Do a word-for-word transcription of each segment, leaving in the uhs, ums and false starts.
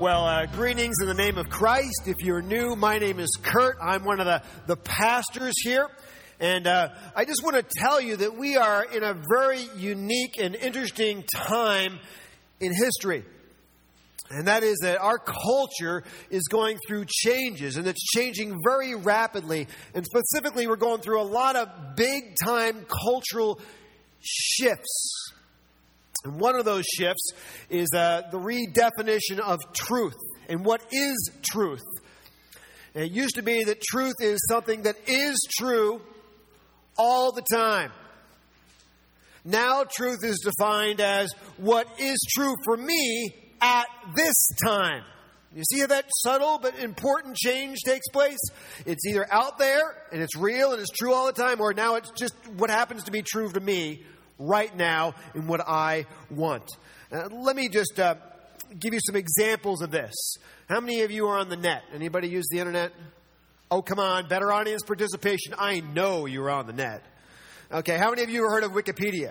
Well, uh, greetings in the name of Christ. If you're new, my name is Kurt. I'm one of the, the pastors here. And uh, I just want to tell you that we are in a very unique and interesting time in history. And that is that our culture is going through changes, and it's changing very rapidly. And specifically, we're going through a lot of big-time cultural shifts. And one of those shifts is uh, the redefinition of truth and what is truth. And it used to be that truth is something that is true all the time. Now truth is defined as what is true for me at this time. You see how that subtle but important change takes place? It's either out there and it's real and it's true all the time, or now it's just what happens to be true to me right now and what I want. Uh, let me just uh, give you some examples of this. How many of you are on the net? Anybody use the internet? Oh, come on, better audience participation. I know you're on the net. Okay, how many of you have heard of Wikipedia?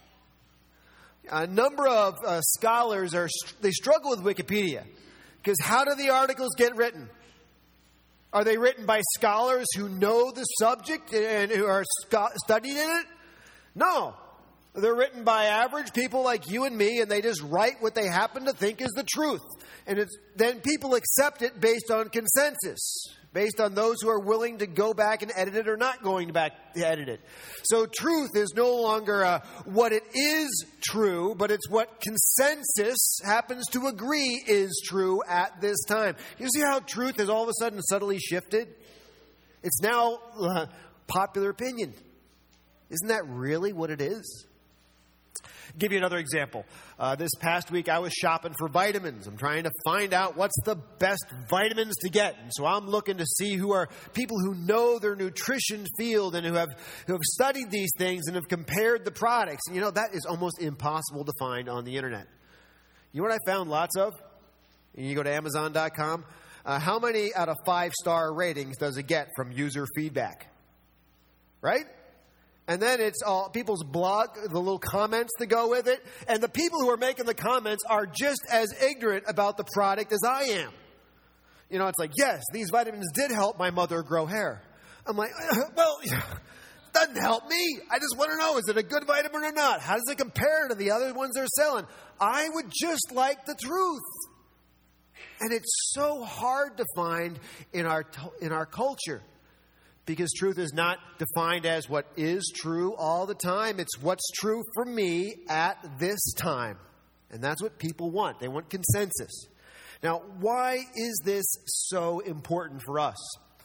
A number of uh, scholars, are they struggle with Wikipedia because how do the articles get written? Are they written by scholars who know the subject and who are sc- studied in it? No. They're written by average people like you and me, and they just write what they happen to think is the truth. And it's, then people accept it based on consensus, based on those who are willing to go back and edit it or not going back to edit it. So truth is no longer uh, what it is true, but it's what consensus happens to agree is true at this time. You see how truth has all of a sudden subtly shifted? It's now uh, popular opinion. Isn't that really what it is? Give you another example. Uh, this past week, I was shopping for vitamins. I'm trying to find out what's the best vitamins to get. And so I'm looking to see who are people who know their nutrition field and who have who have studied these things and have compared the products. And you know, that is almost impossible to find on the internet. You know what I found lots of? You go to Amazon dot com. Uh, how many out of five-star ratings does it get from user feedback? Right? And then it's all people's blog, the little comments that go with it. And the people who are making the comments are just as ignorant about the product as I am. You know, it's like, yes, these vitamins did help my mother grow hair. I'm like, well, doesn't help me. I just want to know, is it a good vitamin or not? How does it compare to the other ones they're selling? I would just like the truth. And it's so hard to find in our in our culture. Because truth is not defined as what is true all the time. It's what's true for me at this time. And that's what people want. They want consensus. Now, why is this so important for us?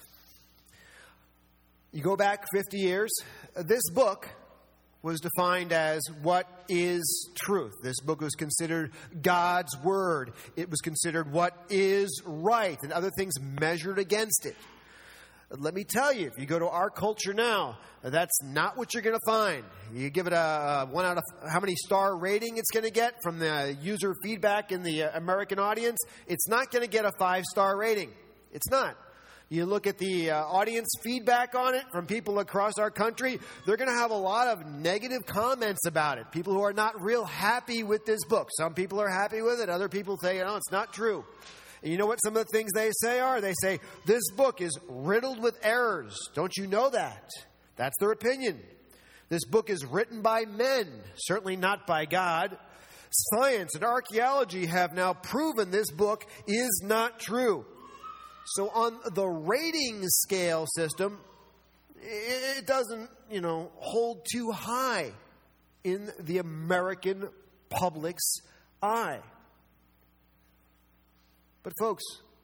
You go back fifty years. This book was defined as what is truth. This book was considered God's word. It was considered what is right, and other things measured against it. Let me tell you, if you go to our culture now, that's not what you're going to find. You give it a one out of how many star rating it's going to get from the user feedback in the American audience. It's not going to get a five-star rating. It's not. You look at the uh, audience feedback on it from people across our country, they're going to have a lot of negative comments about it. People who are not real happy with this book. Some people are happy with it. Other people say, oh, it's not true. And you know what some of the things they say are? They say, this book is riddled with errors. Don't you know that? That's their opinion. This book is written by men, certainly not by God. Science and archaeology have now proven this book is not true. So on the rating scale system, it doesn't, you know, hold too high in the American public's eye. But folks,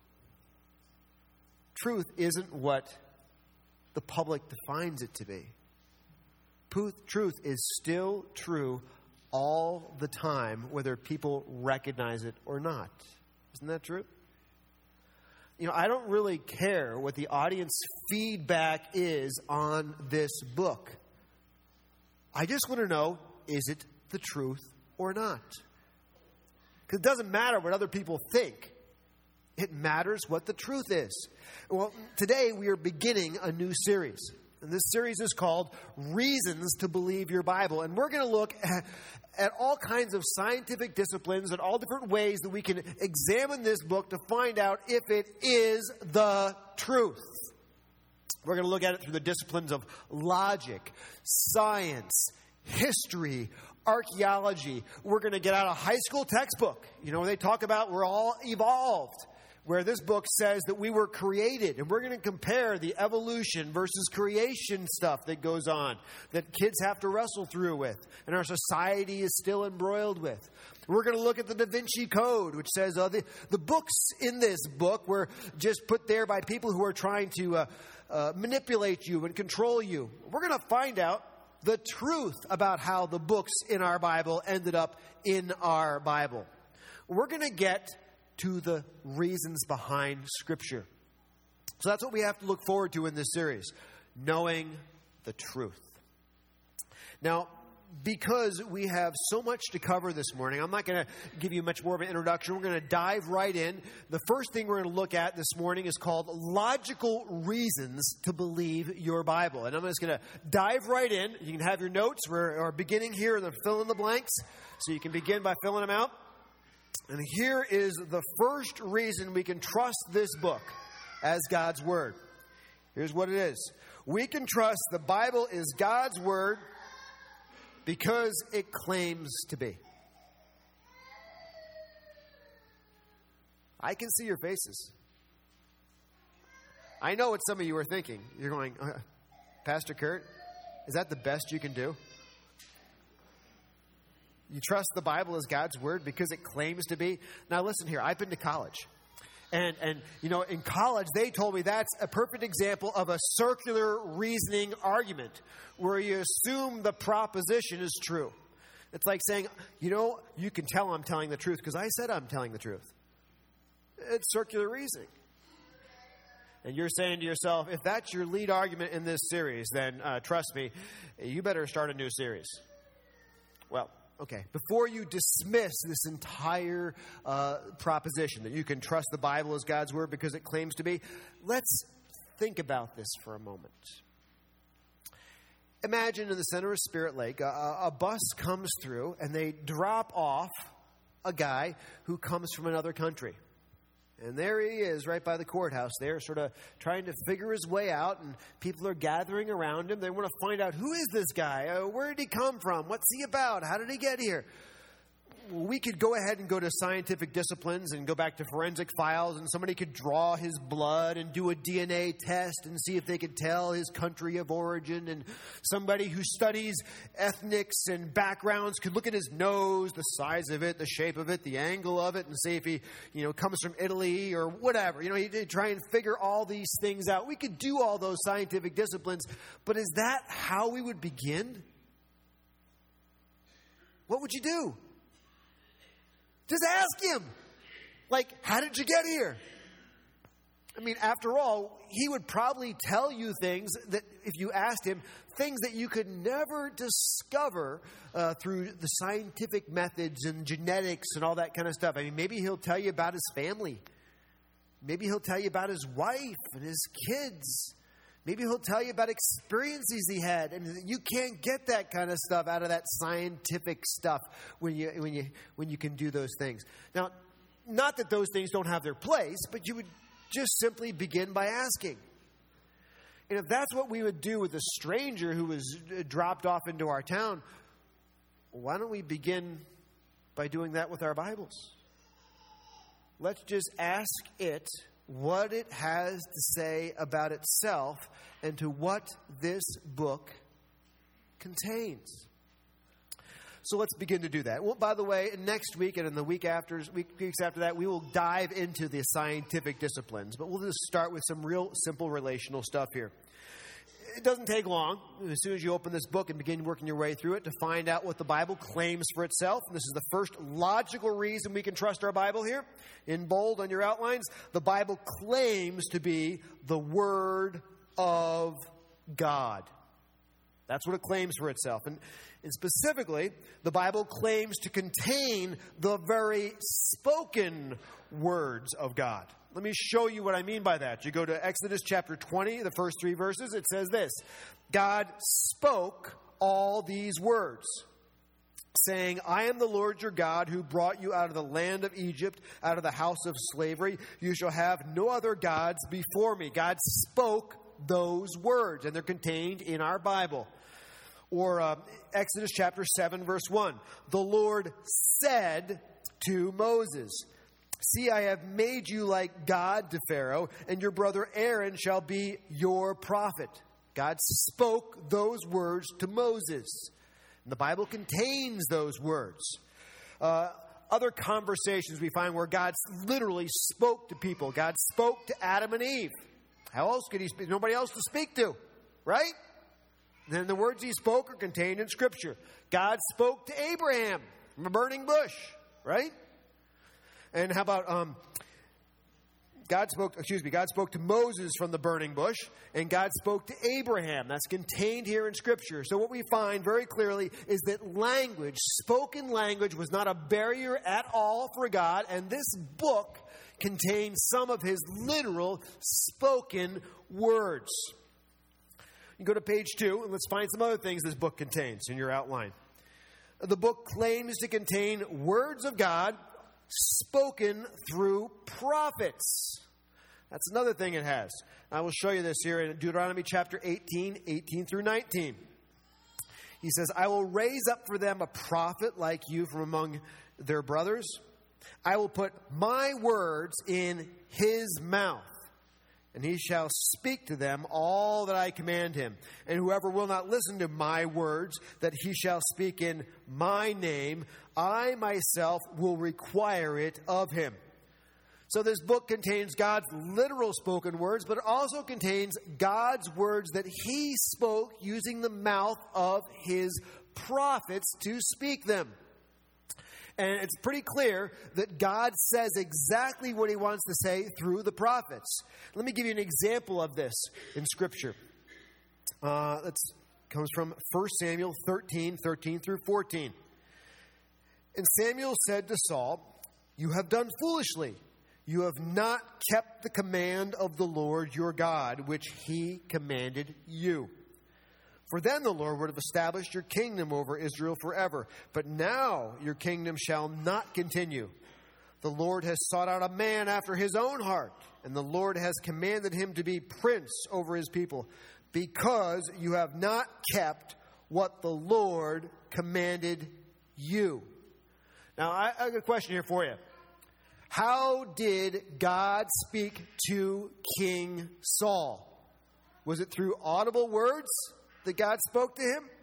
truth isn't what the public defines it to be. Truth is still true all the time, whether people recognize it or not. Isn't that true? You know, I don't really care what the audience feedback is on this book. I just want to know, is it the truth or not? Because it doesn't matter what other people think. It matters what the truth is. Well, today we are beginning a new series. And this series is called Reasons to Believe Your Bible. And we're going to look at, at all kinds of scientific disciplines and all different ways that we can examine this book to find out if it is the truth. We're going to look at it through the disciplines of logic, science, history, archaeology. We're going to get out a high school textbook, you know, where they talk about we're all evolved, where this book says that we were created. And we're going to compare the evolution versus creation stuff that goes on, that kids have to wrestle through with, and our society is still embroiled with. We're going to look at the Da Vinci Code, which says uh, the, the books in this book were just put there by people who are trying to uh, uh, manipulate you and control you. We're going to find out the truth about how the books in our Bible ended up in our Bible. We're going to get to the reasons behind Scripture. So that's what we have to look forward to in this series, knowing the truth. Now, because we have so much to cover this morning, I'm not going to give you much more of an introduction. We're going to dive right in. The first thing we're going to look at this morning is called Logical Reasons to Believe Your Bible. And I'm just going to dive right in. You can have your notes. We're beginning here in the fill in the blanks. So you can begin by filling them out. And here is the first reason we can trust this book as God's Word. Here's what it is. We can trust the Bible is God's Word because it claims to be. I can see your faces. I know what some of you are thinking. You're going, uh, Pastor Kurt, is that the best you can do? You trust the Bible as God's Word because it claims to be? Now listen here, I've been to college. And, and you know, in college, they told me that's a perfect example of a circular reasoning argument where you assume the proposition is true. It's like saying, you know, you can tell I'm telling the truth because I said I'm telling the truth. It's circular reasoning. And you're saying to yourself, if that's your lead argument in this series, then uh, trust me, you better start a new series. Well, okay, before you dismiss this entire uh, proposition that you can trust the Bible as God's Word because it claims to be, let's think about this for a moment. Imagine in the center of Spirit Lake, a, a bus comes through and they drop off a guy who comes from another country. And there he is right by the courthouse there, sort of trying to figure his way out, and people are gathering around him. They want to find out, who is this guy? Uh, where did he come from? What's he about? How did he get here? We could go ahead and go to scientific disciplines and go back to forensic files, and somebody could draw his blood and do a D N A test and see if they could tell his country of origin. And somebody who studies ethnics and backgrounds could look at his nose, the size of it, the shape of it, the angle of it, and see if he, you know, comes from Italy or whatever. You know, he'd try and figure all these things out. We could do all those scientific disciplines, but is that how we would begin? What would you do? Just ask him. Like, how did you get here? I mean, after all, he would probably tell you things that, if you asked him, things that you could never discover uh, through the scientific methods and genetics and all that kind of stuff. I mean, maybe he'll tell you about his family. Maybe he'll tell you about his wife and his kids. Maybe he'll tell you about experiences he had, and you can't get that kind of stuff out of that scientific stuff when you when you when you can do those things. Now, not that those things don't have their place, but you would just simply begin by asking. And if that's what we would do with a stranger who was dropped off into our town, why don't we begin by doing that with our Bibles? Let's just ask it what it has to say about itself and to what this book contains. So let's begin to do that. Well, by the way, next week and in the week after, week, weeks after that, we will dive into the scientific disciplines. But we'll just start with some real simple relational stuff here. It doesn't take long, as soon as you open this book and begin working your way through it, to find out what the Bible claims for itself. And this is the first logical reason we can trust our Bible here. In bold on your outlines, the Bible claims to be the Word of God. That's what it claims for itself. And, and specifically, the Bible claims to contain the very spoken words of God. Let me show you what I mean by that. You go to Exodus chapter twenty, the first three verses. It says this: God spoke all these words, saying, I am the Lord your God who brought you out of the land of Egypt, out of the house of slavery. You shall have no other gods before me. God spoke those words, and they're contained in our Bible. Or uh, Exodus chapter seven, verse one. The Lord said to Moses, see, I have made you like God to Pharaoh, and your brother Aaron shall be your prophet. God spoke those words to Moses. And the Bible contains those words. Uh, other conversations we find where God literally spoke to people. God spoke to Adam and Eve. How else could he speak? Nobody else to speak to, right? And then the words he spoke are contained in Scripture. God spoke to Abraham from a burning bush, right? And how about um, God spoke, excuse me, God spoke to Moses from the burning bush, and God spoke to Abraham. That's contained here in Scripture. So what we find very clearly is that language, spoken language, was not a barrier at all for God, and this book contains some of his literal spoken words. You go to page two, and let's find some other things this book contains in your outline. The book claims to contain words of God spoken through prophets. That's another thing it has. I will show you this here in Deuteronomy chapter eighteen, eighteen through nineteen. He says, I will raise up for them a prophet like you from among their brothers. I will put my words in his mouth, and he shall speak to them all that I command him. And whoever will not listen to my words that he shall speak in my name, I myself will require it of him. So this book contains God's literal spoken words, but it also contains God's words that he spoke using the mouth of his prophets to speak them. And it's pretty clear that God says exactly what he wants to say through the prophets. Let me give you an example of this in Scripture. Uh, it comes from First Samuel thirteen, thirteen through fourteen. And Samuel said to Saul, you have done foolishly. You have not kept the command of the Lord your God, which he commanded you. For then the Lord would have established your kingdom over Israel forever. But now your kingdom shall not continue. The Lord has sought out a man after his own heart, and the Lord has commanded him to be prince over his people, because you have not kept what the Lord commanded you. Now, I have a question here for you. How did God speak to King Saul? Was it through audible words that God spoke to him?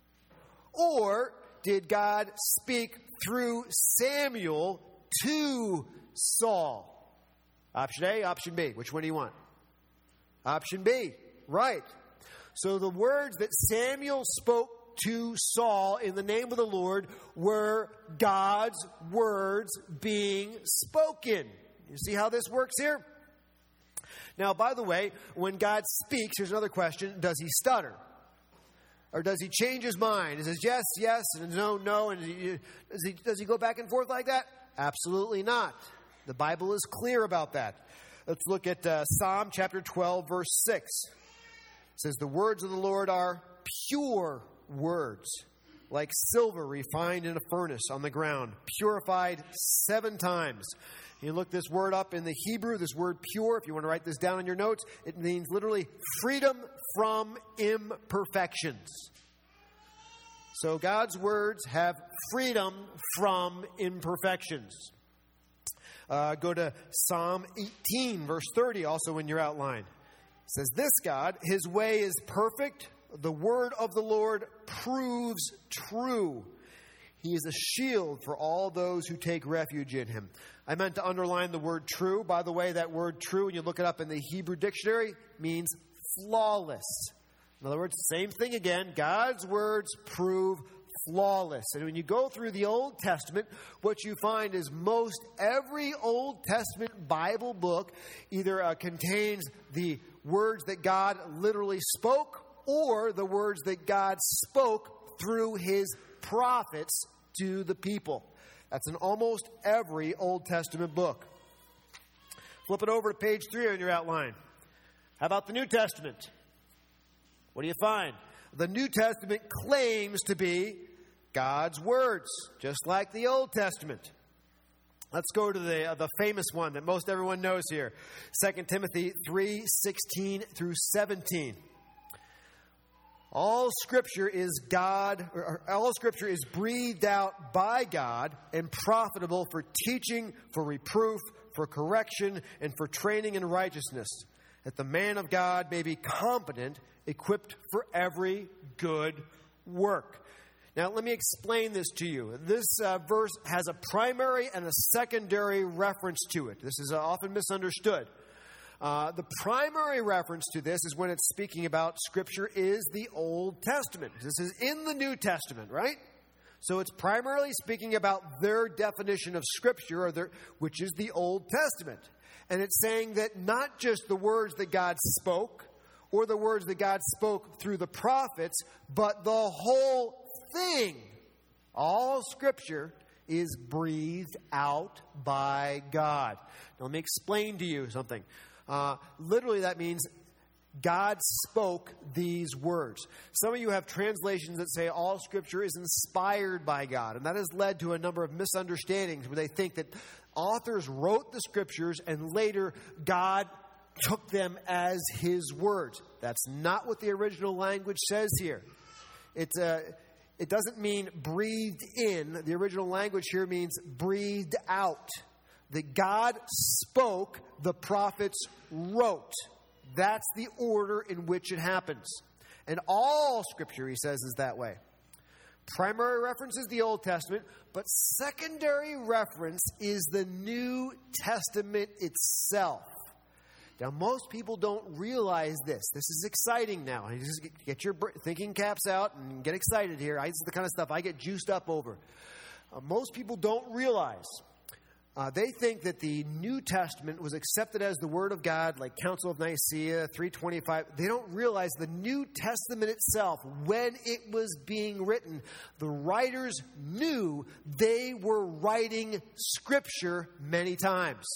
Or did God speak through Samuel to Saul? Option A, option B. Which one do you want? Option B. Right. So the words that Samuel spoke to Saul in the name of the Lord were God's words being spoken. You see how this works here? Now, by the way, when God speaks, here's another question. Does he stutter? Or does he change his mind? He says yes, yes, and no, no. And he, does, he, does he go back and forth like that? Absolutely not. The Bible is clear about that. Let's look at uh, Psalm chapter twelve, verse six. It says, the words of the Lord are pure words, like silver refined in a furnace on the ground, purified seven times. You look this word up in the Hebrew, this word pure, if you want to write this down in your notes, it means literally freedom from imperfections. So God's words have freedom from imperfections. Uh, go to Psalm eighteen, verse thirty, also in your outline. It says, this God, his way is perfect. The word of the Lord proves true. He is a shield for all those who take refuge in him. I meant to underline the word true. By the way, that word true, when you look it up in the Hebrew dictionary, means flawless. In other words, same thing again. God's words prove flawless. And when you go through the Old Testament, what you find is most every Old Testament Bible book either uh, contains the words that God literally spoke, or the words that God spoke through his prophets to the people. That's in almost every Old Testament book. Flip it over to page three on your outline. How about the New Testament? What do you find? The New Testament claims to be God's words, just like the Old Testament. Let's go to the uh, the famous one that most everyone knows here. Second Timothy three sixteen through seventeen. All Scripture is God, or all Scripture is breathed out by God and profitable for teaching, for reproof, for correction, and for training in righteousness, that the man of God may be competent, equipped for every good work. Now, let me explain this to you. This uh, verse has a primary and a secondary reference to it. This is uh, often misunderstood. Uh, the primary reference to this is when it's speaking about Scripture is the Old Testament. This is in the New Testament, right? So it's primarily speaking about their definition of Scripture, or their, which is the Old Testament. And it's saying that not just the words that God spoke, or the words that God spoke through the prophets, but the whole thing, all Scripture, is breathed out by God. Now, let me explain to you something. Uh, literally, that means God spoke these words. Some of you have translations that say all Scripture is inspired by God, and that has led to a number of misunderstandings where they think that authors wrote the Scriptures and later God took them as His words. That's not what the original language says here. It's uh, it doesn't mean breathed in. The original language here means breathed out. That God spoke, the prophets wrote. That's the order in which it happens. And all Scripture, he says, is that way. Primary reference is the Old Testament, but secondary reference is the New Testament itself. Now, most people don't realize this. This is exciting now. You just get your thinking caps out and get excited here. This is the kind of stuff I get juiced up over. Uh, most people don't realize. Uh, they think that the New Testament was accepted as the Word of God, like Council of Nicaea, three twenty-five. They don't realize the New Testament itself, when it was being written, the writers knew they were writing Scripture many times.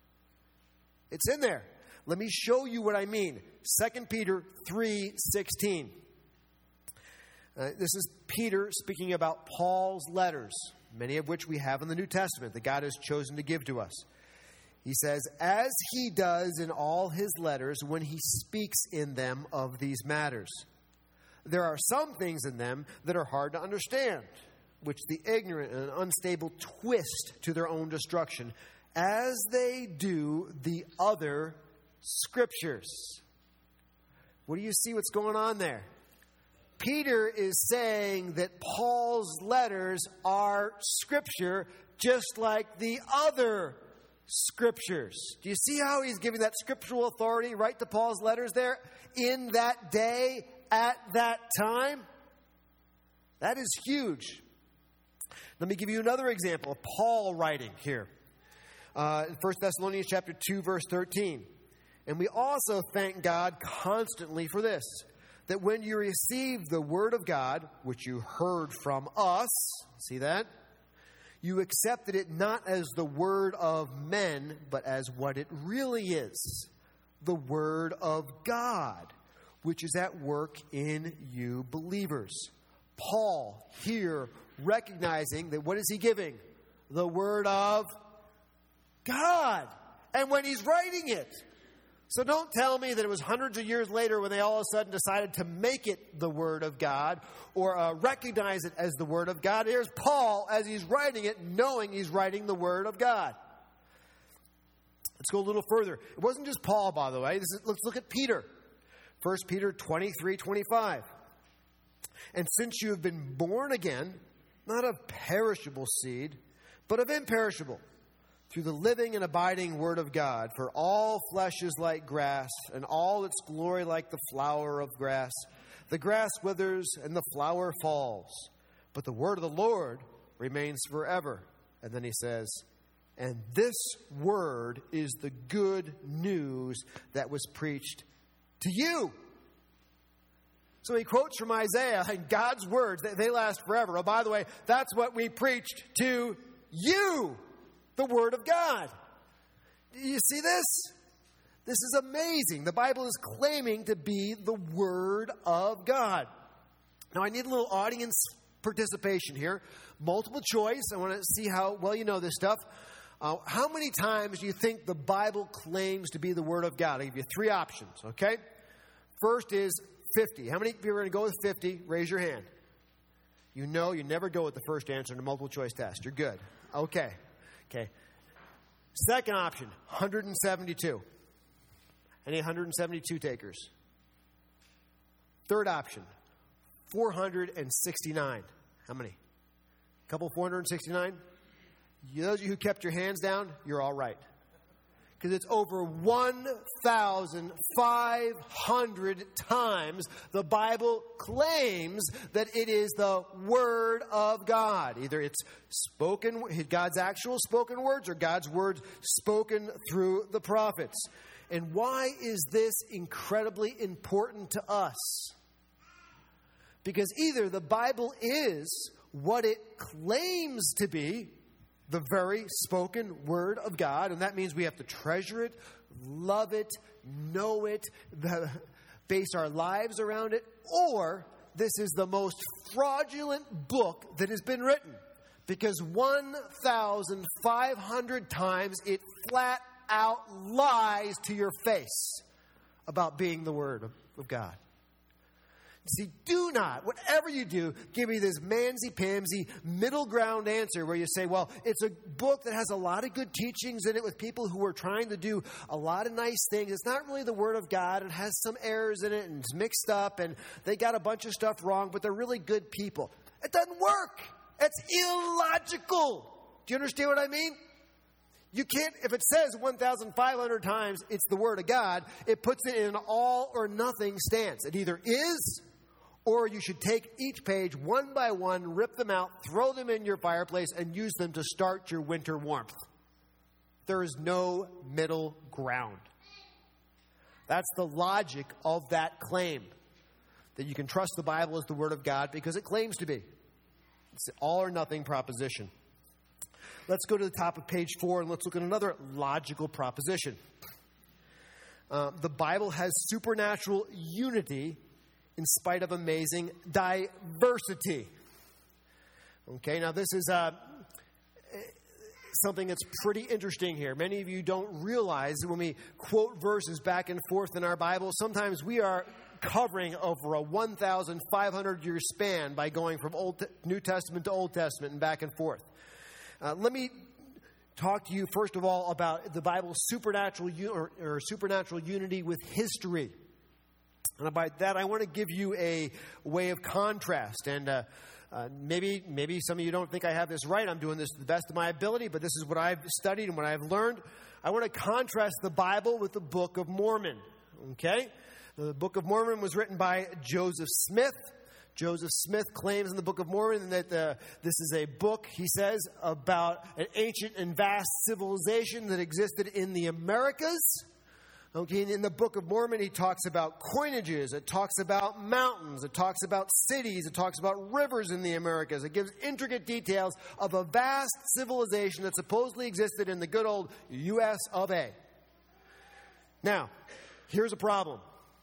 It's in there. Let me show you what I mean. Second Peter three sixteen. Uh, this is Peter speaking about Paul's letters, many of which we have in the New Testament that God has chosen to give to us. He says, as he does in all his letters when he speaks in them of these matters. There are some things in them that are hard to understand, which the ignorant and unstable twist to their own destruction, as they do the other Scriptures. What do you see what's going on there? Peter is saying that Paul's letters are Scripture, just like the other Scriptures. Do you see how he's giving that scriptural authority right to Paul's letters there? In that day, at that time? That is huge. Let me give you another example of Paul writing here. Uh, in First Thessalonians chapter two, verse thirteen. And we also thank God constantly for this, that when you received the word of God, which you heard from us, see that? You accepted it not as the word of men, but as what it really is, the word of God, which is at work in you believers. Paul here recognizing that what is he giving? The word of God. And when he's writing it. So don't tell me that it was hundreds of years later when they all of a sudden decided to make it the Word of God or uh, recognize it as the Word of God. Here's Paul as he's writing it, knowing he's writing the Word of God. Let's go a little further. It wasn't just Paul, by the way. This is, let's look at Peter. First Peter twenty-three twenty-five. And since you have been born again, not of perishable seed, but of imperishable, through the living and abiding word of God, for all flesh is like grass, and all its glory like the flower of grass. The grass withers and the flower falls, but the word of the Lord remains forever. And then he says, and this word is the good news that was preached to you. So he quotes from Isaiah, and God's words, they last forever. Oh, by the way, that's what we preached to you. The Word of God. Do you see this? This is amazing. The Bible is claiming to be the Word of God. Now, I need a little audience participation here. Multiple choice. I want to see how well you know this stuff. Uh, how many times do you think the Bible claims to be the Word of God? I'll give you three options, okay? First is fifty. How many of you are going to go with fifty? Raise your hand. You know you never go with the first answer in a multiple choice test. You're good. Okay. Okay. Second option, one hundred seventy-two. Any one hundred seventy-two takers? Third option, four hundred sixty-nine. How many? A couple four hundred sixty-nine? Those of you who kept your hands down, you're all right. Because it's over one thousand five hundred times the Bible claims that it is the Word of God. Either it's spoken, God's actual spoken words, or God's words spoken through the prophets. And why is this incredibly important to us? Because either the Bible is what it claims to be, the very spoken Word of God, and that means we have to treasure it, love it, know it, base our lives around it, or this is the most fraudulent book that has been written, because one thousand five hundred times it flat out lies to your face about being the Word of, of God. See, do not, whatever you do, give me this mamsy-pamsy middle ground answer where you say, well, it's a book that has a lot of good teachings in it with people who are trying to do a lot of nice things. It's not really the Word of God. It has some errors in it and it's mixed up and they got a bunch of stuff wrong, but they're really good people. It doesn't work. It's illogical. Do you understand what I mean? You can't, if it says one thousand five hundred times it's the Word of God, it puts it in an all or nothing stance. It either is, or you should take each page one by one, rip them out, throw them in your fireplace, and use them to start your winter warmth. There is no middle ground. That's the logic of that claim, that you can trust the Bible as the Word of God because it claims to be. It's an all or nothing proposition. Let's go to the top of page four and let's look at another logical proposition. Uh, the Bible has supernatural unity in spite of amazing diversity. Okay, now this is uh, something that's pretty interesting here. Many of you don't realize that when we quote verses back and forth in our Bible, sometimes we are covering over a one thousand five hundred year span by going from Old New Testament to Old Testament and back and forth. Uh, let me talk to you first of all about the Bible's supernatural or, or supernatural unity with history. And by that, I want to give you a way of contrast. And uh, uh, maybe maybe some of you don't think I have this right. I'm doing this to the best of my ability, but this is what I've studied and what I've learned. I want to contrast the Bible with the Book of Mormon. Okay? The Book of Mormon was written by Joseph Smith. Joseph Smith claims in the Book of Mormon that uh, this is a book, he says, about an ancient and vast civilization that existed in the Americas. Okay, in the Book of Mormon, he talks about coinages, it talks about mountains, it talks about cities, it talks about rivers in the Americas. It gives intricate details of a vast civilization that supposedly existed in the good old U S of A. Now, here's a problem.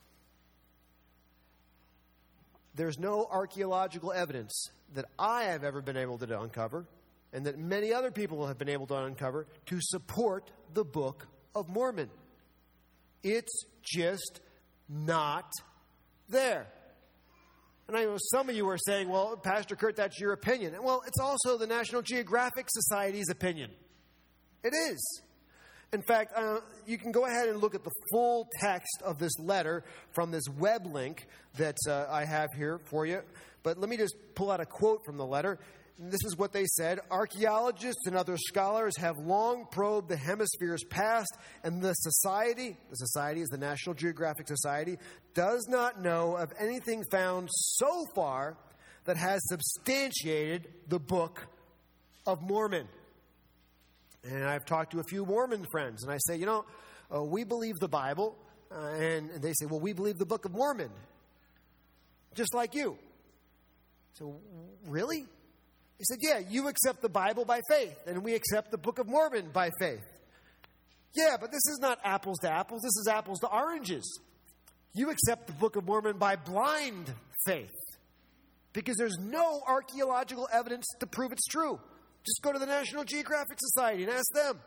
There's no archaeological evidence that I have ever been able to uncover, and that many other people have been able to uncover, to support the Book of Mormon. It's just not there. And I know some of you are saying, well, Pastor Kurt, that's your opinion. Well, it's also the National Geographic Society's opinion. It is. In fact, uh, you can go ahead and look at the full text of this letter from this web link that uh, I have here for you. But let me just pull out a quote from the letter. And this is what they said. Archaeologists and other scholars have long probed the hemisphere's past, and the society, the society is the National Geographic Society, does not know of anything found so far that has substantiated the Book of Mormon. And I've talked to a few Mormon friends, and I say, you know, uh, we believe the Bible, uh, and, and they say, well, we believe the Book of Mormon, just like you. So, really? He said, yeah, you accept the Bible by faith, and we accept the Book of Mormon by faith. Yeah, but this is not apples to apples. This is apples to oranges. You accept the Book of Mormon by blind faith because there's no archaeological evidence to prove it's true. Just go to the National Geographic Society and ask them.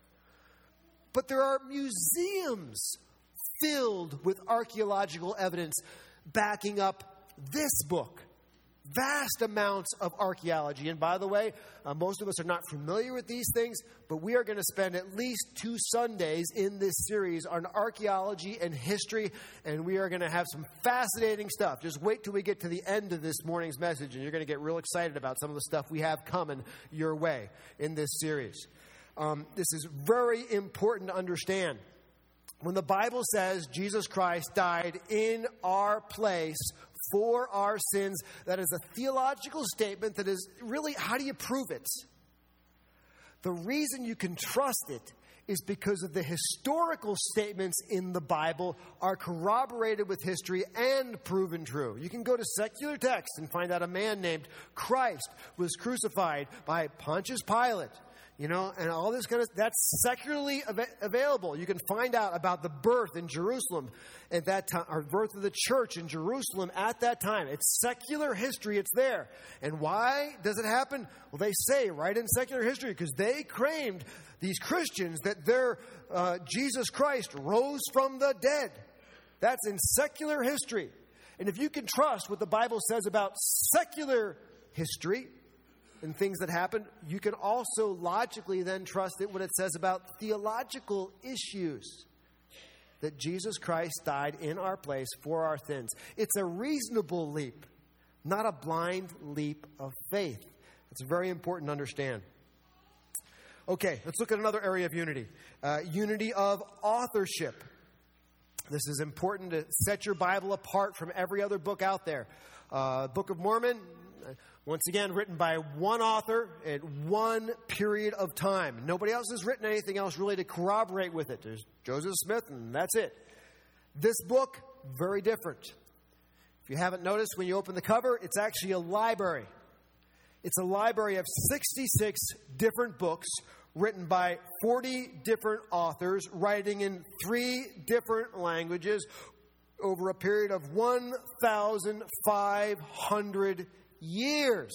But there are museums filled with archaeological evidence backing up this book. Vast amounts of archaeology. And by the way, uh, most of us are not familiar with these things, but we are going to spend at least two Sundays in this series on archaeology and history, and we are going to have some fascinating stuff. Just wait till we get to the end of this morning's message, and you're going to get real excited about some of the stuff we have coming your way in this series. Um, this is very important to understand. When the Bible says Jesus Christ died in our place for our sins, that is a theological statement that is really, how do you prove it? The reason you can trust it is because of the historical statements in the Bible are corroborated with history and proven true. You can go to secular texts and find out a man named Christ was crucified by Pontius Pilate. You know, and all this kind of, that's secularly av- available. You can find out about the birth in Jerusalem at that time, or birth of the church in Jerusalem at that time. It's secular history. It's there. And why does it happen? Well, they say right in secular history, because they claimed, these Christians, that their uh, Jesus Christ rose from the dead. That's in secular history. And if you can trust what the Bible says about secular history and things that happen, you can also logically then trust it when it says about theological issues, that Jesus Christ died in our place for our sins. It's a reasonable leap, not a blind leap of faith. It's very important to understand. Okay, let's look at another area of unity. Uh, unity of authorship. This is important to set your Bible apart from every other book out there. Uh, Book of Mormon, once again, written by one author at one period of time. Nobody else has written anything else really to corroborate with it. There's Joseph Smith, and that's it. This book, very different. If you haven't noticed, when you open the cover, it's actually a library. It's a library of sixty-six different books written by forty different authors, writing in three different languages over a period of one thousand five hundred years.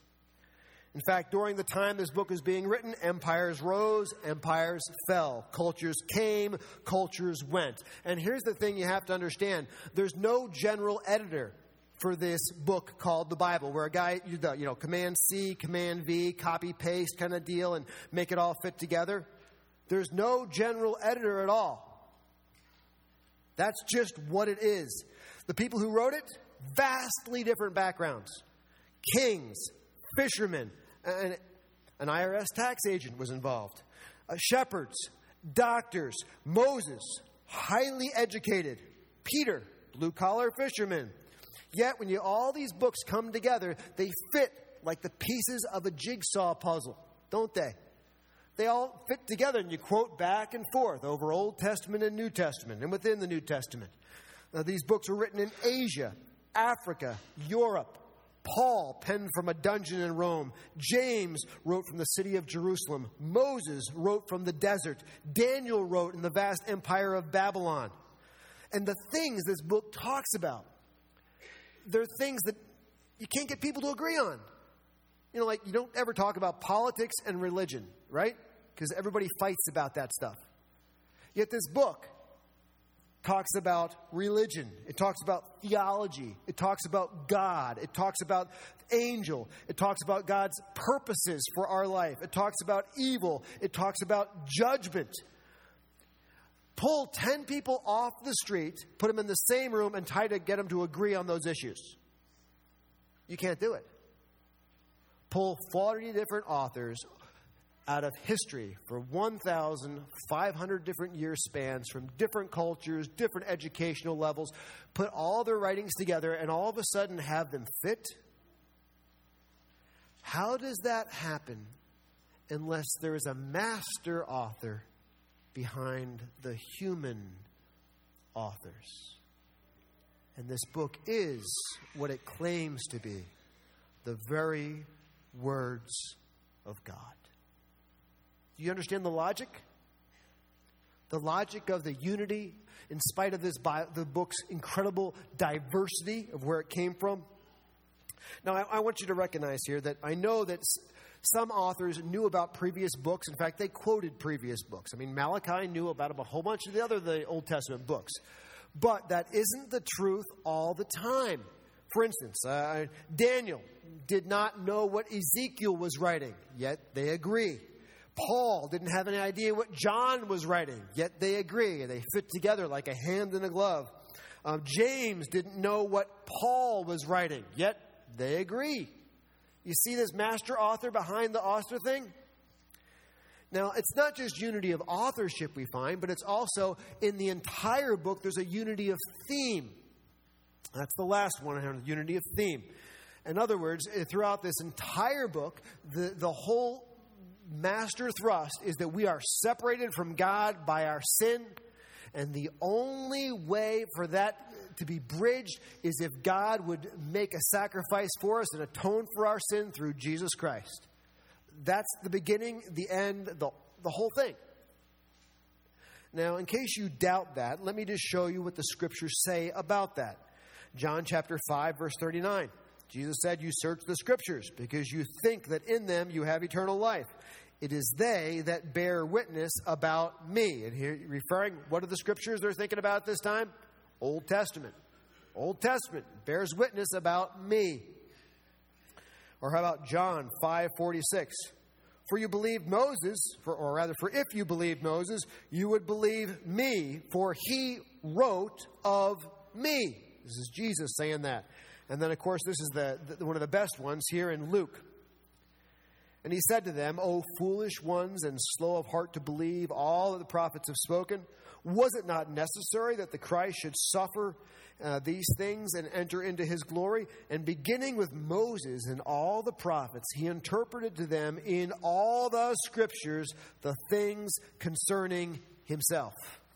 In fact, during the time this book is being written, empires rose, empires fell. Cultures came, cultures went. And here's the thing you have to understand. There's no general editor for this book called the Bible, where a guy, you know, Command C, Command V, copy, paste kind of deal and make it all fit together. There's no general editor at all. That's just what it is. The people who wrote it, vastly different backgrounds. Kings, fishermen, and an I R S tax agent was involved. Uh, shepherds, doctors, Moses, highly educated. Peter, blue-collar fisherman. Yet when you all these books come together, they fit like the pieces of a jigsaw puzzle, don't they? They all fit together, and you quote back and forth over Old Testament and New Testament, and within the New Testament. Now, these books were written in Asia, Africa, Europe. Paul penned from a dungeon in Rome. James wrote from the city of Jerusalem. Moses wrote from the desert. Daniel wrote in the vast empire of Babylon. And the things this book talks about, they're things that you can't get people to agree on. You know, like you don't ever talk about politics and religion, right? Because everybody fights about that stuff. Yet this book talks about religion. It talks about theology. It talks about God. It talks about angel. It talks about God's purposes for our life. It talks about evil. It talks about judgment. Pull ten people off the street, put them in the same room, and try to get them to agree on those issues. You can't do it. Pull forty different authors out of history for one thousand five hundred different year spans from different cultures, different educational levels, put all their writings together and all of a sudden have them fit? How does that happen unless there is a master author behind the human authors? And this book is what it claims to be, the very words of God. Do you understand the logic? The logic of the unity, in spite of this the book's incredible diversity of where it came from. Now, I, I want you to recognize here that I know that some authors knew about previous books. In fact, they quoted previous books. I mean, Malachi knew about a whole bunch of the other the Old Testament books. But that isn't the truth all the time. For instance, uh, Daniel did not know what Ezekiel was writing, yet they agree. Paul didn't have any idea what John was writing, yet they agree. They fit together like a hand in a glove. Um, James didn't know what Paul was writing, yet they agree. You see this master author behind the author thing? Now, it's not just unity of authorship we find, but it's also in the entire book, there's a unity of theme. That's the last one here, unity of theme. In other words, throughout this entire book, the, the whole master thrust is that we are separated from God by our sin, and the only way for that to be bridged is if God would make a sacrifice for us and atone for our sin through Jesus Christ. That's the beginning, the end, the, the whole thing. Now, in case you doubt that, let me just show you what the scriptures say about that. John chapter five, verse thirty-nine. Jesus said, "You search the scriptures because you think that in them you have eternal life. It is they that bear witness about me." And here, referring, what are the scriptures they're thinking about at this time? Old Testament. Old Testament bears witness about me. Or how about John five forty-six? "For you believed Moses, for, or rather, for if you believed Moses, you would believe me, for he wrote of me." This is Jesus saying that. And then, of course, this is the, the one of the best ones here in Luke. "And he said to them, O foolish ones and slow of heart to believe all that the prophets have spoken, was it not necessary that the Christ should suffer uh, these things and enter into his glory? And beginning with Moses and all the prophets, he interpreted to them in all the scriptures the things concerning himself."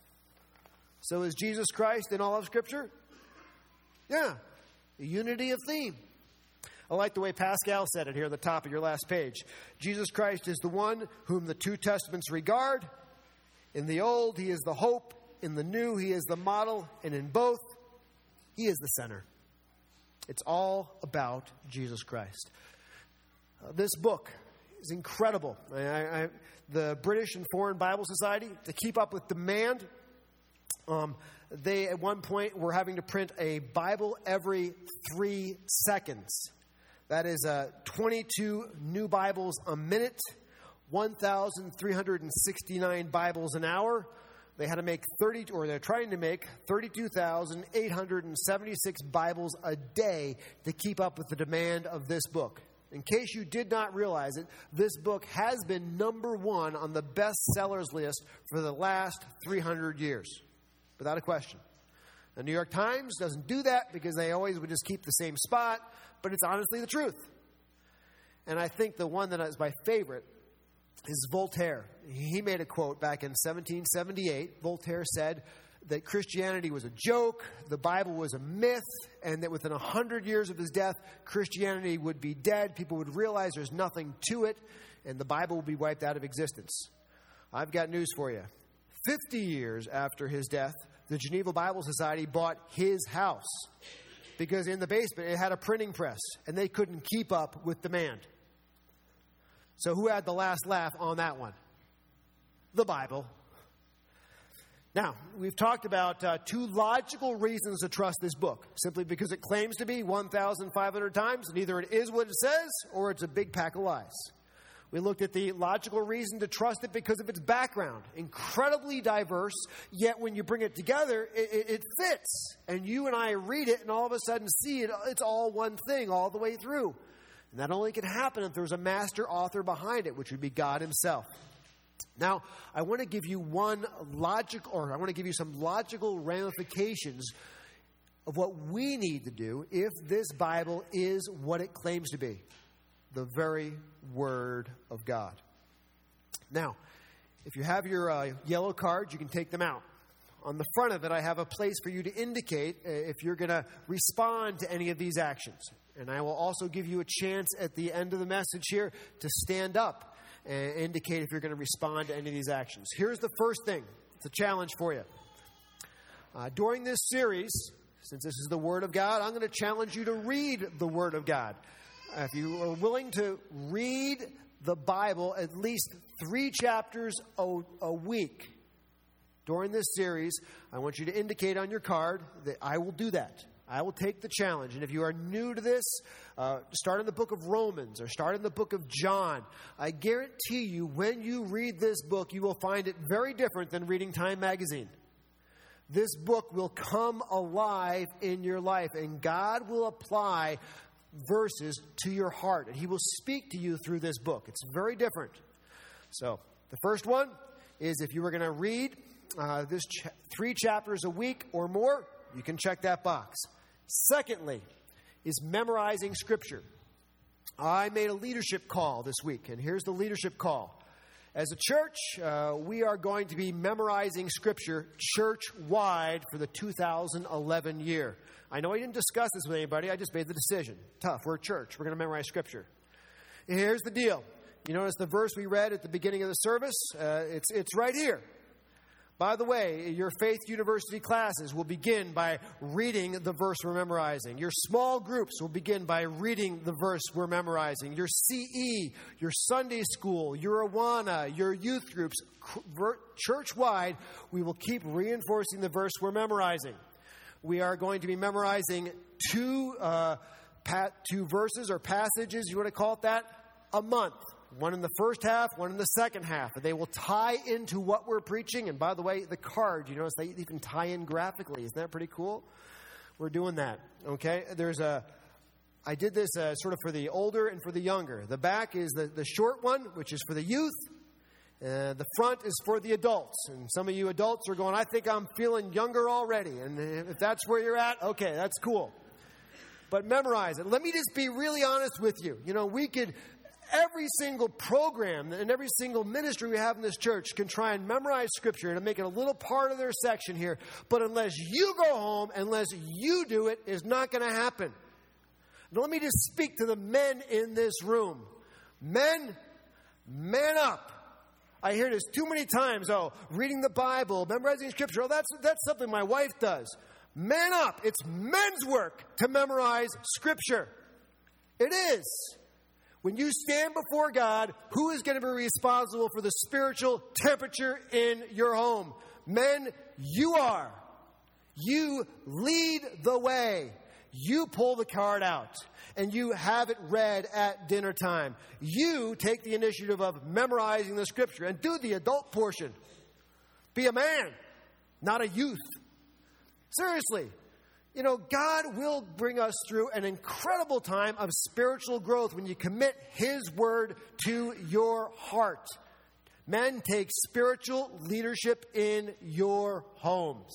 So is Jesus Christ in all of Scripture? Yeah. The unity of theme. I like the way Pascal said it here at the top of your last page. Jesus Christ is the one whom the two testaments regard. In the old, he is the hope. In the new, he is the model. And in both, he is the center. It's all about Jesus Christ. Uh, this book is incredible. I, I, the British and Foreign Bible Society, to keep up with demand, um, they at one point were having to print a Bible every three seconds. That is uh, twenty-two new Bibles a minute, one thousand three hundred sixty-nine Bibles an hour. They had to make thirty, or they're trying to make thirty-two thousand eight hundred seventy-six Bibles a day to keep up with the demand of this book. In case you did not realize it, this book has been number one on the bestsellers list for the last three hundred years, without a question. The New York Times doesn't do that because they always would just keep the same spot, but it's honestly the truth. And I think the one that is my favorite is Voltaire. He made a quote back in seventeen seventy-eight. Voltaire said that Christianity was a joke, the Bible was a myth, and that within one hundred years of his death, Christianity would be dead. People would realize there's nothing to it, and the Bible would be wiped out of existence. I've got news for you. fifty years after his death, the Geneva Bible Society bought his house because in the basement it had a printing press, and they couldn't keep up with demand. So who had the last laugh on that one? The Bible. Now, we've talked about uh, two logical reasons to trust this book. Simply because it claims to be one thousand five hundred times, and either it is what it says, or it's a big pack of lies. We looked at the logical reason to trust it because of its background. Incredibly diverse, yet when you bring it together, it, it, it fits. And you and I read it and all of a sudden see it, it's all one thing all the way through. And that only can happen if there's a master author behind it, which would be God himself. Now, I want to give you one logic, or I want to give you some logical ramifications of what we need to do if this Bible is what it claims to be. The very Word of God. Now, if you have your uh, yellow cards, you can take them out. On the front of it, I have a place for you to indicate uh, if you're going to respond to any of these actions. And I will also give you a chance at the end of the message here to stand up and indicate if you're going to respond to any of these actions. Here's the first thing. It's a challenge for you. Uh, during this series, since this is the Word of God, I'm going to challenge you to read the Word of God. Uh, if you are willing to read the Bible at least three chapters a, a week during this series, I want you to indicate on your card that I will do that. I will take the challenge. And if you are new to this, uh, start in the book of Romans or start in the book of John. I guarantee you, when you read this book, you will find it very different than reading Time magazine. This book will come alive in your life, and God will apply verses to your heart, and He will speak to you through this book. It's very different. So, the first one is if you were going to read uh, this ch- three chapters a week or more, you can check that box. Secondly, is memorizing Scripture. I made a leadership call this week, and here's the leadership call. As a church, uh, we are going to be memorizing Scripture church-wide for the two thousand eleven year. I know I didn't discuss this with anybody. I just made the decision. Tough. We're a church. We're going to memorize Scripture. And here's the deal. You notice the verse we read at the beginning of the service? Uh, it's, it's right here. By the way, your Faith University classes will begin by reading the verse we're memorizing. Your small groups will begin by reading the verse we're memorizing. Your C E, your Sunday school, your Awana, your youth groups, church-wide, we will keep reinforcing the verse we're memorizing. We are going to be memorizing two, uh, pat, two verses or passages, you want to call it that, a month. One in the first half, one in the second half. They will tie into what we're preaching. And by the way, the card, you notice they even tie in graphically. Isn't that pretty cool? We're doing that, okay? There's a, I did this uh, sort of for the older and for the younger. The back is the, the short one, which is for the youth. Uh, the front is for the adults. And some of you adults are going, I think I'm feeling younger already. And if that's where you're at, okay, that's cool. But memorize it. Let me just be really honest with you. You know, we could... Every single program and every single ministry we have in this church can try and memorize Scripture and make it a little part of their section here. But unless you go home, unless you do it, it's not going to happen. Now, let me just speak to the men in this room. Men, man up. I hear this too many times. Oh, reading the Bible, memorizing Scripture. Oh, that's, that's something my wife does. Man up. It's men's work to memorize Scripture. It is. When you stand before God, who is going to be responsible for the spiritual temperature in your home? Men, you are. You lead the way. You pull the card out, and you have it read at dinner time. You take the initiative of memorizing the Scripture and do the adult portion. Be a man, not a youth. Seriously. You know, God will bring us through an incredible time of spiritual growth when you commit His Word to your heart. Men, take spiritual leadership in your homes.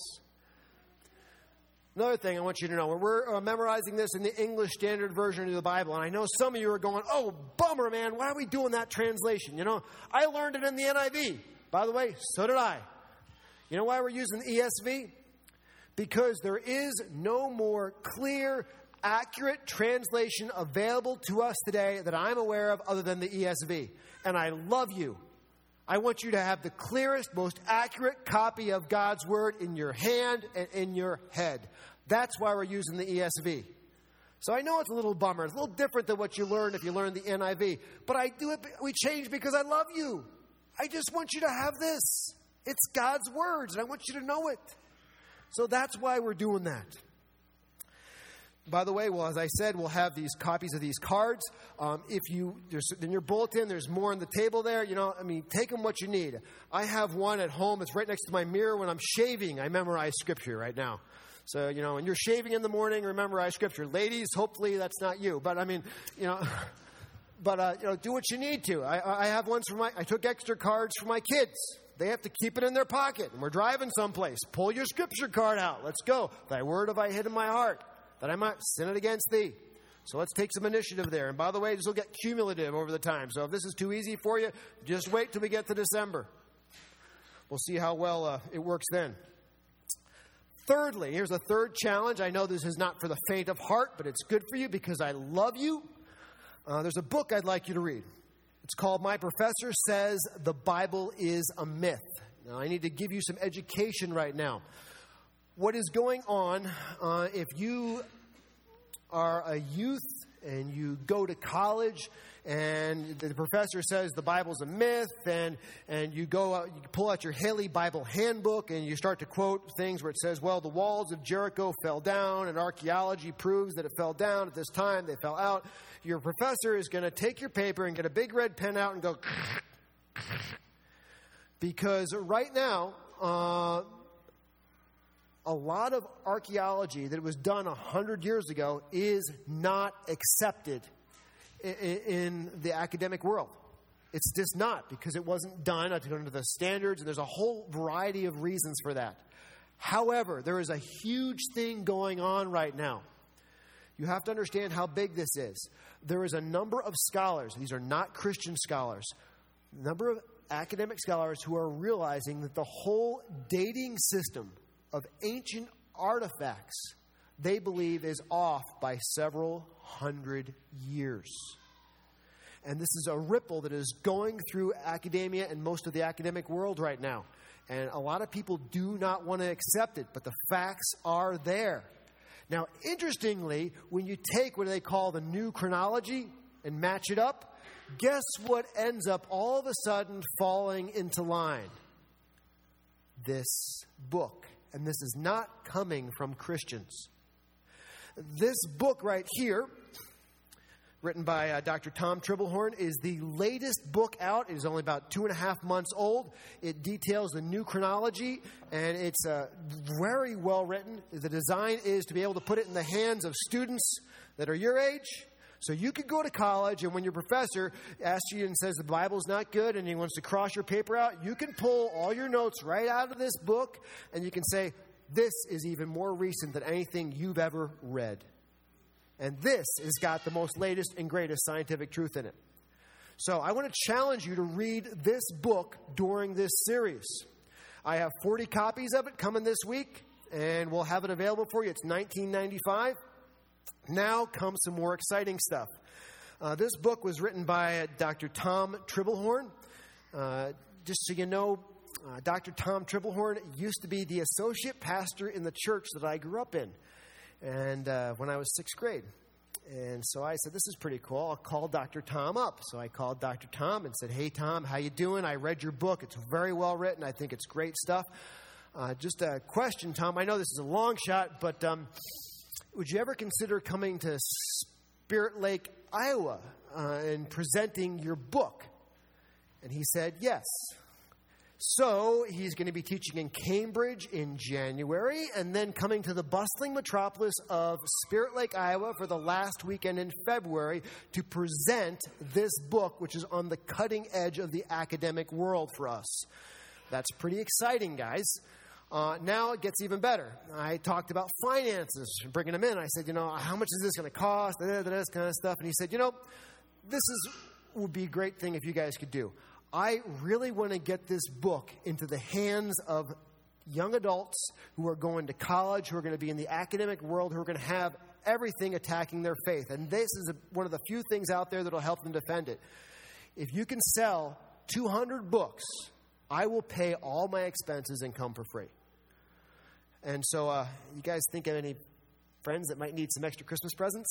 Another thing I want you to know, we're uh, memorizing this in the English Standard Version of the Bible, and I know some of you are going, oh, bummer, man, why are we doing that translation? You know, I learned it in the N I V. By the way, so did I. You know why we're using the E S V? Because there is no more clear, accurate translation available to us today that I'm aware of other than the E S V. And I love you. I want you to have the clearest, most accurate copy of God's Word in your hand and in your head. That's why we're using the E S V. So I know it's a little bummer. It's a little different than what you learned if you learned the N I V. But I do it, we change because I love you. I just want you to have this. It's God's words, and I want you to know it. So that's why we're doing that. By the way, well, as I said, we'll have these copies of these cards. Um, if you, there's, in your bulletin, there's more on the table there. You know, I mean, take them what you need. I have one at home. It's right next to my mirror. When I'm shaving, I memorize Scripture right now. So, you know, when you're shaving in the morning, memorize Scripture. Ladies, hopefully that's not you. But, I mean, you know, but, uh, you know, do what you need to. I, I have ones for my, I took extra cards for my kids. They have to keep it in their pocket. And we're driving someplace. Pull your Scripture card out. Let's go. Thy word have I hid in my heart, that I might sin it against thee. So let's take some initiative there. And by the way, this will get cumulative over the time. So if this is too easy for you, just wait till we get to December. We'll see how well uh, it works then. Thirdly, here's a third challenge. I know this is not for the faint of heart, but it's good for you because I love you. Uh, there's a book I'd like you to read. It's called My Professor Says the Bible is a Myth. Now, I need to give you some education right now. What is going on uh, if you are a youth and you go to college and the professor says the Bible's a myth, and and you go out, you pull out your Haley Bible handbook and you start to quote things where it says, well, the walls of Jericho fell down and archaeology proves that it fell down at this time, they fell out. Your professor is going to take your paper and get a big red pen out and go, because right now, uh, a lot of archaeology that was done a hundred years ago is not accepted in, in the academic world. It's just not, because it wasn't done according to the standards, and there's a whole variety of reasons for that. However, there is a huge thing going on right now. You have to understand how big this is. There is a number of scholars, these are not Christian scholars, a number of academic scholars who are realizing that the whole dating system of ancient artifacts, they believe, is off by several hundred years. And this is a ripple that is going through academia and most of the academic world right now. And a lot of people do not want to accept it, but the facts are there. Now, interestingly, when you take what they call the new chronology and match it up, guess what ends up all of a sudden falling into line? This book. And this is not coming from Christians. This book right here, written by uh, Doctor Tom Tribblehorn, is the latest book out. It is only about two and a half months old. It details the new chronology, and it's uh, very well written. The design is to be able to put it in the hands of students that are your age. So you could go to college, and when your professor asks you and says the Bible's not good and he wants to cross your paper out, you can pull all your notes right out of this book, and you can say, this is even more recent than anything you've ever read. And this has got the most latest and greatest scientific truth in it. So I want to challenge you to read this book during this series. I have forty copies of it coming this week, and we'll have it available for you. It's nineteen ninety-five dollars. Now comes some more exciting stuff. Uh, this book was written by uh, Doctor Tom Tribblehorn. Uh, just so you know, uh, Doctor Tom Tribblehorn used to be the associate pastor in the church that I grew up in, and uh, when I was sixth grade. And so I said, this is pretty cool. I'll call Doctor Tom up. So I called Doctor Tom and said, hey, Tom, how you doing? I read your book. It's very well written. I think it's great stuff. Uh, just a question, Tom. I know this is a long shot, but... Um, would you ever consider coming to Spirit Lake, Iowa, uh, and presenting your book? And he said, yes. So he's going to be teaching in Cambridge in January, and then coming to the bustling metropolis of Spirit Lake, Iowa for the last weekend in February to present this book, which is on the cutting edge of the academic world for us. That's pretty exciting, guys. Uh, now it gets even better. I talked about finances, bringing them in. I said, you know, how much is this going to cost? This kind of stuff. And he said, you know, this is would be a great thing if you guys could do. I really want to get this book into the hands of young adults who are going to college, who are going to be in the academic world, who are going to have everything attacking their faith. And this is a, one of the few things out there that will help them defend it. If you can sell two hundred books, I will pay all my expenses and come for free. And so, uh, you guys think of any friends that might need some extra Christmas presents?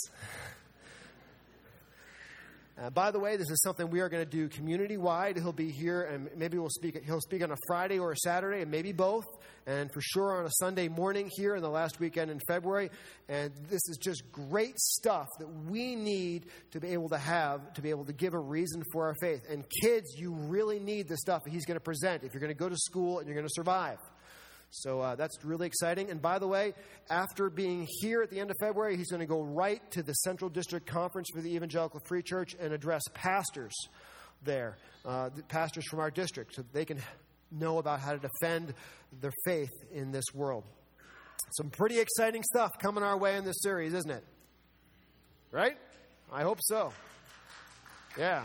Uh, by the way, this is something we are going to do community-wide. He'll be here, and maybe we'll speak. He'll speak on a Friday or a Saturday, and maybe both, and for sure on a Sunday morning here in the last weekend in February. And this is just great stuff that we need to be able to have, to be able to give a reason for our faith. And kids, you really need the stuff that he's going to present if you're going to go to school and you're going to survive. So uh, that's really exciting. And by the way, after being here at the end of February, he's going to go right to the Central District Conference for the Evangelical Free Church and address pastors there, uh, the pastors from our district, so that they can know about how to defend their faith in this world. Some pretty exciting stuff coming our way in this series, isn't it? Right? I hope so. Yeah.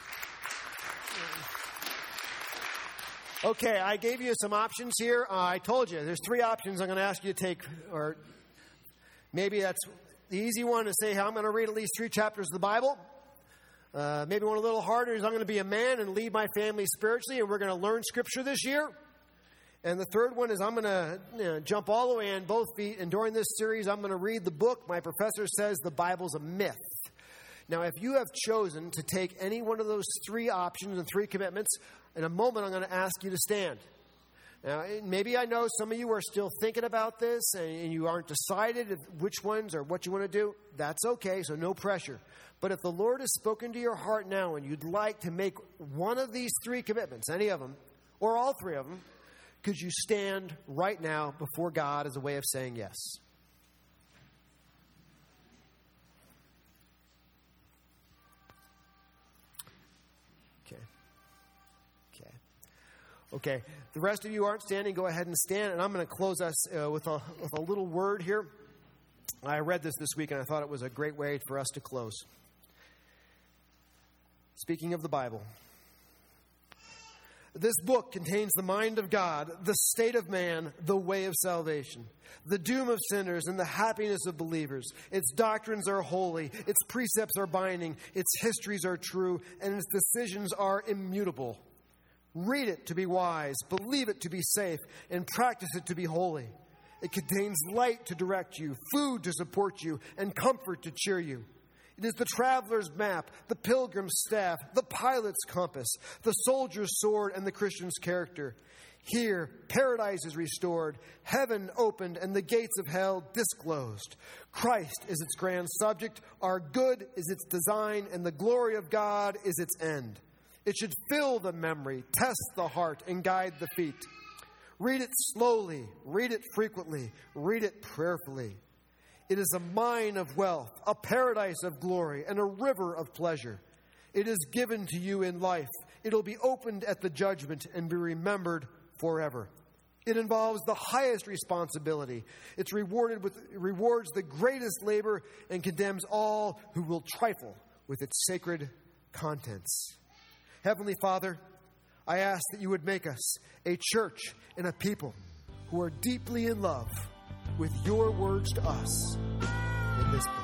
Okay, I gave you some options here. Uh, I told you there's three options I'm going to ask you to take, or maybe that's the easy one to say, I'm going to read at least three chapters of the Bible. Uh, maybe one a little harder is I'm going to be a man and lead my family spiritually, and we're going to learn Scripture this year. And the third one is I'm going to you know, jump all the way in both feet. And during this series, I'm going to read the book. My professor says the Bible's a myth. Now, if you have chosen to take any one of those three options and three commitments, in a moment I'm going to ask you to stand. Now, maybe I know some of you are still thinking about this and you aren't decided which ones or what you want to do. That's okay, so no pressure. But if the Lord has spoken to your heart now and you'd like to make one of these three commitments, any of them, or all three of them, could you stand right now before God as a way of saying yes? Okay. Okay. Okay. The rest of you aren't standing. Go ahead and stand. And I'm going to close us uh, with, a, with a little word here. I read this this week and I thought it was a great way for us to close. Speaking of the Bible. This book contains the mind of God, the state of man, the way of salvation, the doom of sinners, and the happiness of believers. Its doctrines are holy, its precepts are binding, its histories are true, and its decisions are immutable. Read it to be wise, believe it to be safe, and practice it to be holy. It contains light to direct you, food to support you, and comfort to cheer you. It is the traveler's map, the pilgrim's staff, the pilot's compass, the soldier's sword, and the Christian's character. Here, paradise is restored, heaven opened, and the gates of hell disclosed. Christ is its grand subject, our good is its design, and the glory of God is its end. It should fill the memory, test the heart, and guide the feet. Read it slowly, read it frequently, read it prayerfully. It is a mine of wealth, a paradise of glory, and a river of pleasure. It is given to you in life. It'll be opened at the judgment and be remembered forever. It involves the highest responsibility. It's rewarded with rewards the greatest labor and condemns all who will trifle with its sacred contents. Heavenly Father, I ask that you would make us a church and a people who are deeply in love with your words to us in this place.